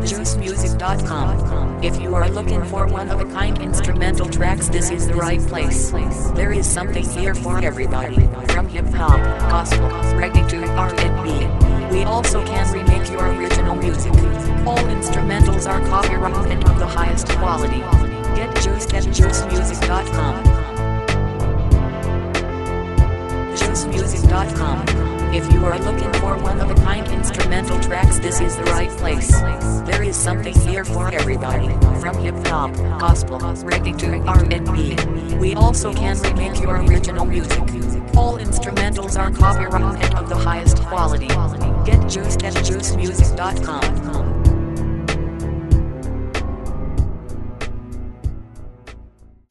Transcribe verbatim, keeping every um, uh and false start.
juice music dot com. If you are looking for one-of-a-kind instrumental tracks, this is the right place. There is something here for everybody, from hip-hop, gospel, reggae to R and B. We also can remake your original music. All instrumentals are copyrighted of the highest quality. Get juiced at juice music dot com. juice music dot com. If you are looking for one-of-a-kind instrumental tracks, this is the right place. There is something here for everybody, from hip-hop, gospel, reggae to R and B. We also can remake your original music. All instrumentals are copyrighted of the highest quality. Get juiced at juice music dot com.